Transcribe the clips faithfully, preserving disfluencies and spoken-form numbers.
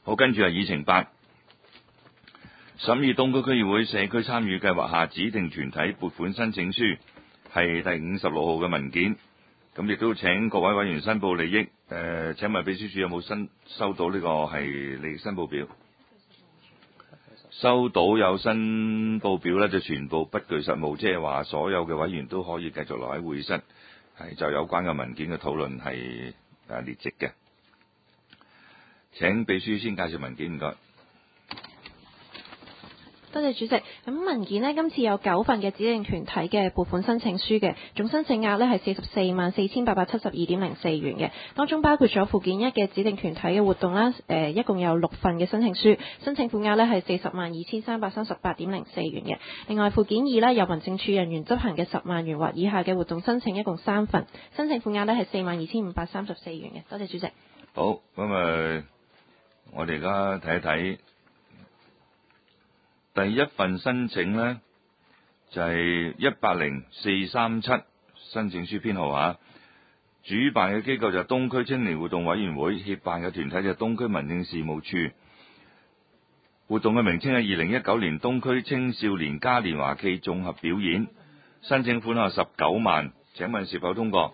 好，跟住係議程八，審議東區區議會社區參與計劃下指定團體撥款申請書，係第五十六號嘅文件。咁亦都請各位委員申報利益。誒、呃，請問秘書處有冇申收到呢個係利益申報表？收到有申報表咧，就全部不具實務，即係話所有嘅委員都可以繼續留喺會議室，係就有關嘅文件嘅討論係誒列席嘅。請秘書先介紹文件，唔該。 多謝主席。咁文件呢，今次有九份嘅指定團體嘅撥款申請書嘅，總申請額呢係四十四萬四千八百七十二點零四元嘅，當中包括咗附件一嘅指定團體嘅活動啦，誒、呃、一共有六份嘅申請書，申請款額呢係四十萬二千三百三十八點零四元嘅。另外附件二呢，由民政處人員執行嘅十萬元或以下嘅活動申請一共三份，申請款額呢係四萬二千五百三十四元嘅。多謝主席。 好，咁啊，我哋而家睇一睇。第一份申請呢，就係一八零四三七申請書編號嚇，主辦嘅機構就係東區青年活動委員會，協辦嘅團體就係東區民政事務處。活動嘅名稱係二零一九年東區青少年嘉年華暨綜合表演，申請款項十九萬，請問是否通過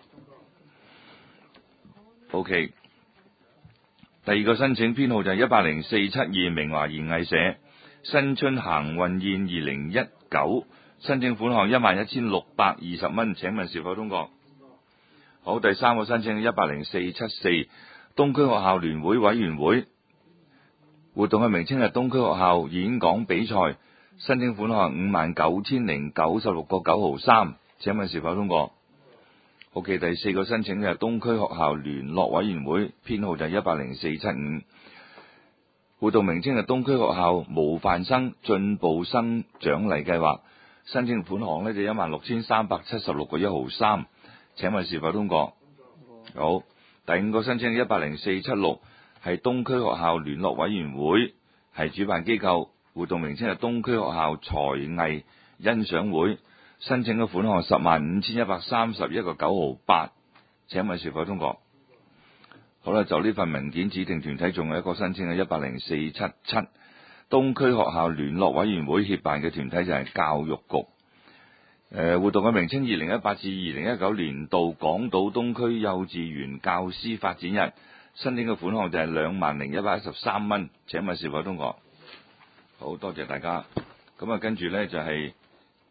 ？OK。第二個申請編號就係一八零四七二明華園藝社新春行運宴二零一九，申請款項一萬一千六百二十蚊，請問是否通過？好，第三個申請一八零四七四東區學校聯會委員會，活動嘅名稱係東區學校演講比賽，申請款項五萬九千零九十六個九毫三，請問是否通過？OK，第四個申請就係東區學校聯絡委員會，編號就係一八零四七五。活動名稱係東區學校模範生進步生獎勵計劃，申請款項呢就一萬六千三百七十六個一毫三，請問是否通過？好，第五個申請一八零四七六係東區學校聯絡委員會，係主辦機構，活動名稱係東區學校才藝欣賞會，申請嘅款項十萬五千一百三十一個九毫八，請問是否通過？好啦，就呢份文件指定團體仲有一個申請係一八零四七七東區學校聯絡委員會協辦嘅團體就係教育局。誒、呃，活動嘅名稱二零一八至二零一九年度港島東區幼稚園教師發展日，申請嘅款項就係兩萬零一百一十三蚊，請問是否通過？好多謝大家。咁啊，跟住呢就係、是、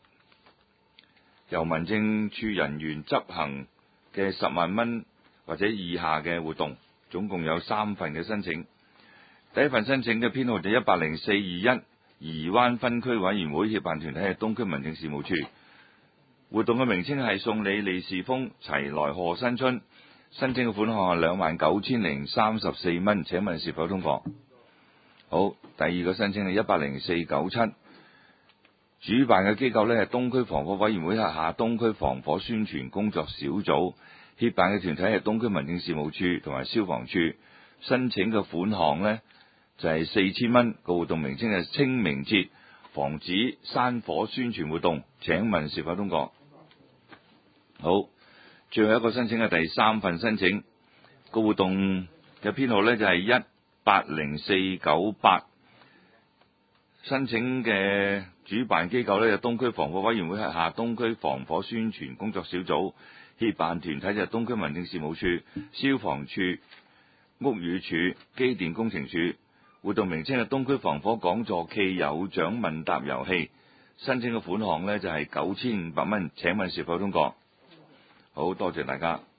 由民政處人員執行嘅十萬蚊或者以下嘅活動，總共有三份嘅申請。第一份申請嘅編號就一八零四二一宜灣分區委員會，協辦團體係東區民政事務處，活動嘅名稱係送你利是封，齊來賀新春，申請嘅款項係兩萬九千零三十四蚊，請問是否通過？好，第二個申請係一八零四九七，主辦嘅機構呢係東區防火委員會轄下東區防火宣傳工作小組，協辦嘅團體係東區民政事務處同埋消防處，申請嘅款項呢就係四千蚊，個活動名稱係清明節防止山火宣傳活動，請問是否通過？好，最後一個申請係第三份申請，個活動嘅編號呢就係一八零四九八，申請嘅主辦機構呢就東區防火委員會轄下東區防火宣傳工作小組，協辦團體就東區民政事務處、消防處、屋宇署、機電工程署，活動名稱係東區防火講座暨有獎問答遊戲，申請嘅款項呢就係九千五百蚊，請問是否通過？好多謝大家。